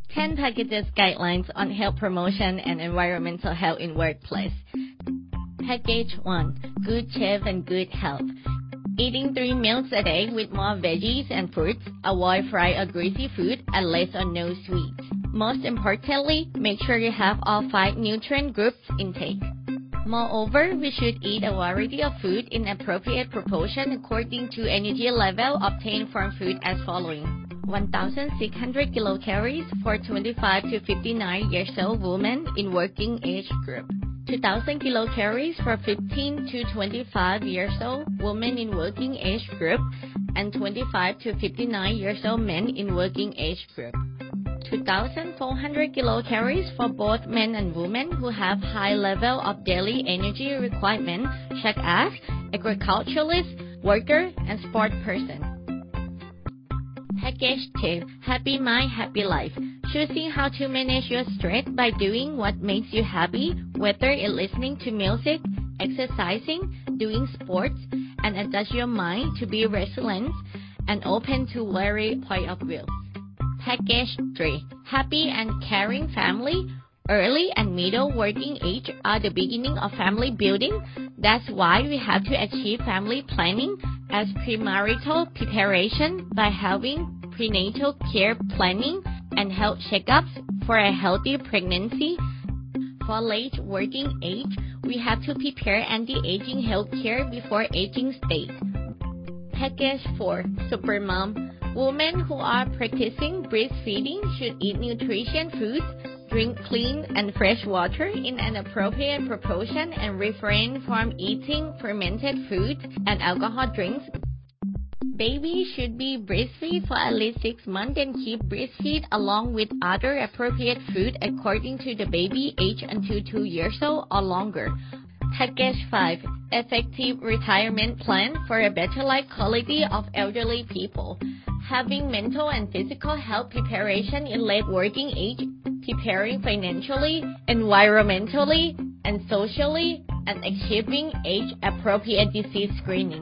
10 packages guidelines on health promotion and environmental health in workplace. Package 1. Good chef and good health. Eating 3 meals a day with more veggies and fruits, avoid fried or greasy food, and less or no sweets. Most importantly, make sure you have all 5 nutrient groups intake. Moreover, we should eat a variety of food in appropriate proportion according to energy level obtained from food as following. 1,600 kilocalories for 25 to 59 years old women in working age group. 2,000 kilocalories for 15 to 25 years old women in working age group, and 25 to 59 years old men in working age group. 2,400 kilocalories for both men and women who have high level of daily energy requirement, such as agriculturalist, worker, and sport person. Package 2. Happy Mind, Happy Life. Choosing how to manage your stress by doing what makes you happy, whether it's listening to music, exercising, doing sports, and adjust your mind to be resilient and open to varied point of view. Package 3. Happy and caring family. Early and middle working age are the beginning of family building. That's why we have to achieve family planning as premarital preparation by having prenatal care planning and health checkups for a healthy pregnancy. For late working age, we have to prepare anti-aging health care before aging state. Package 4. Supermom. Women who are practicing breastfeeding should eat nutrition foods, drink clean and fresh water in an appropriate proportion, and refrain from eating fermented foods and alcohol drinks. Babies should be breastfed for at least 6 months and keep breastfeed along with other appropriate food according to the baby age until 2 years old or longer. Package 5. Effective retirement plan for a better life quality of elderly people. Having mental and physical health preparation in late working age, preparing financially, environmentally, and socially, and achieving age-appropriate disease screening.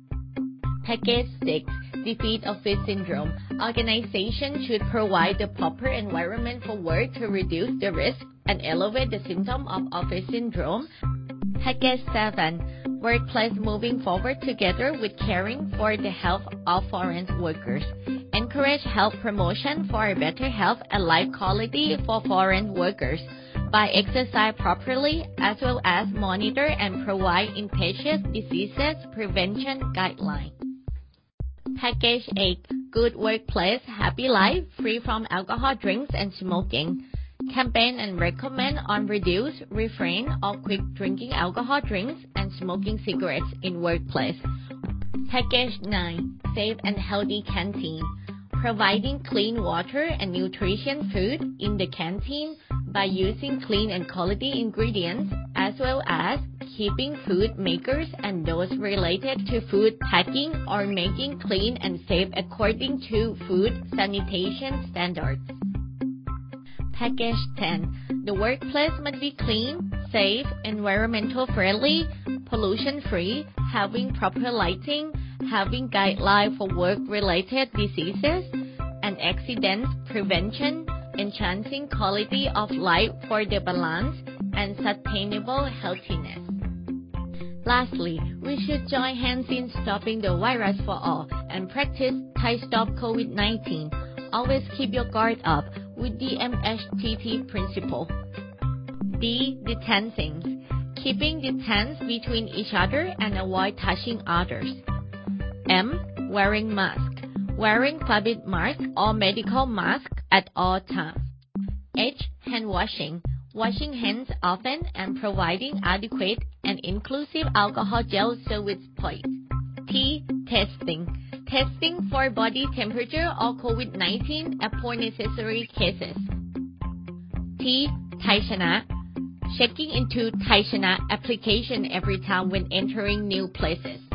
Package 6. Defeat office syndrome. Organizations should provide the proper environment for work to reduce the risk and elevate the symptom of office syndrome. Package 7. Workplace moving forward together with caring for the health of foreign workers. Encourage health promotion for better health and life quality for foreign workers by exercise properly, as well as monitor and provide infectious diseases prevention guidelines. Package 8. Good workplace, happy life, free from alcohol drinks and smoking. Campaign and recommend on reduce, refrain, or quit drinking alcohol drinks and smoking cigarettes in workplace. Package 9. Safe and healthy canteen. Providing clean water and nutrition food in the canteen by using clean and quality ingredients, as well as keeping food makers and those related to food packing or making clean and safe according to food sanitation standards. Package 10. The workplace must be clean, safe, environmental friendly, pollution free, having proper lighting, having guidelines for work-related diseases and accidents prevention, enhancing quality of life for the balance and sustainable healthiness. Lastly, we should join hands in stopping the virus for all and practice Thai Stop COVID-19. Always keep your guard up with the MHTT principle. D. Distancing. Keeping distance between each other and avoid touching others. M. Wearing mask. Wearing public mask or medical mask at all times. H. Hand washing. Washing hands often and providing adequate and inclusive alcohol gel service points. T. Testing. Testing for body temperature or COVID-19 upon necessary cases. T. Thai Chana. Checking into Thai Chana application every time when entering new places.